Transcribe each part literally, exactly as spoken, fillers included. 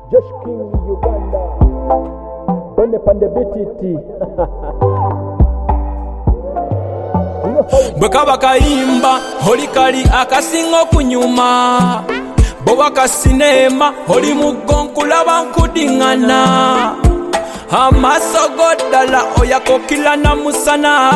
Josh King Uganda. Bone pande bititi. Bweka bakayimba holikali akasingo kunyuma. Boba kasinema holi mugonkulaba nkudingana. Amaso godala oyakokila na musana.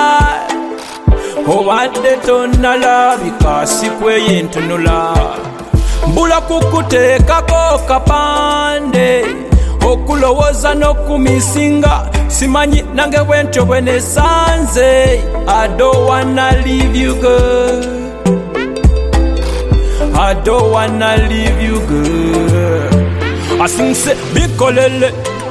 Obadde tonala bikasi kweyentunula. Mbula kukuteekako kapande okulowoza n'okumisinga simanyi nange bwentyo bwe nesanze. I don't wanna leave you girl, I don't wanna leave you girl. Asinse bikolele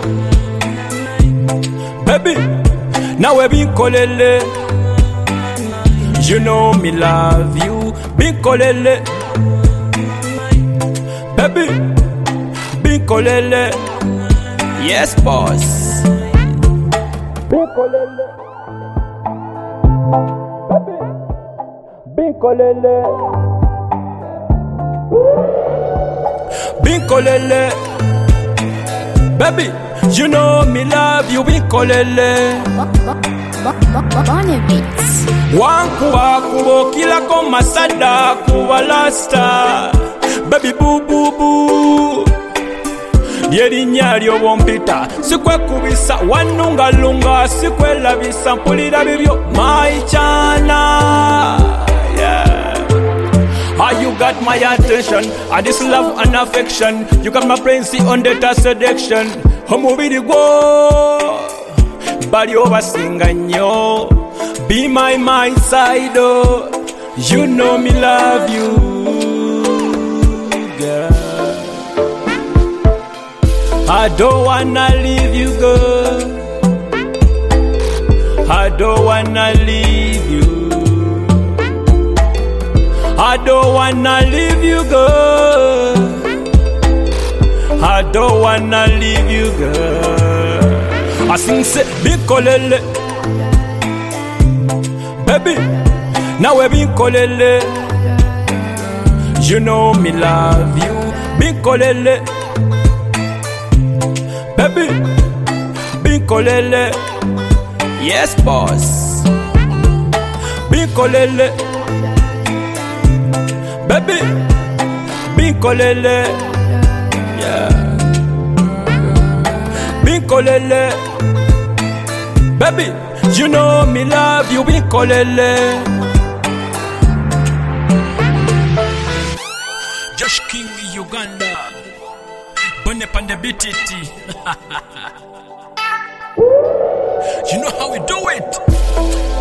baby nawe bikolele. You know me love you bikolele baby bikolele. Yes boss Bikolele. Baby. Bikolele. bikolele baby. You know me love you bikolele. Bonne Beats. Wankuwa kubokila ko masada kuwa lasta. Baby boo boo boo. Yeri nyari obompita sikwe kubisa wanunga lunga sikwe labisa mpulira bibyo my chana. Yeah. Ah, you got my attention, ah, this love and affection. You got my brain see on data seduction. Homubiri go bali obasinga nyo. Be my my side oh. You know me love you girl. I don't wanna leave you girl, I don't wanna leave you, I don't wanna leave you girl, I don't wanna leave you girl. I sing say bikolele baby nawe bikolele. You know me love you bikolele baby bikolele. Yes boss bikolele baby bikolele. Yeah bikolele baby. You know me love you bikolele. Josh King Uganda. Bone pande bititi. You know how we do it.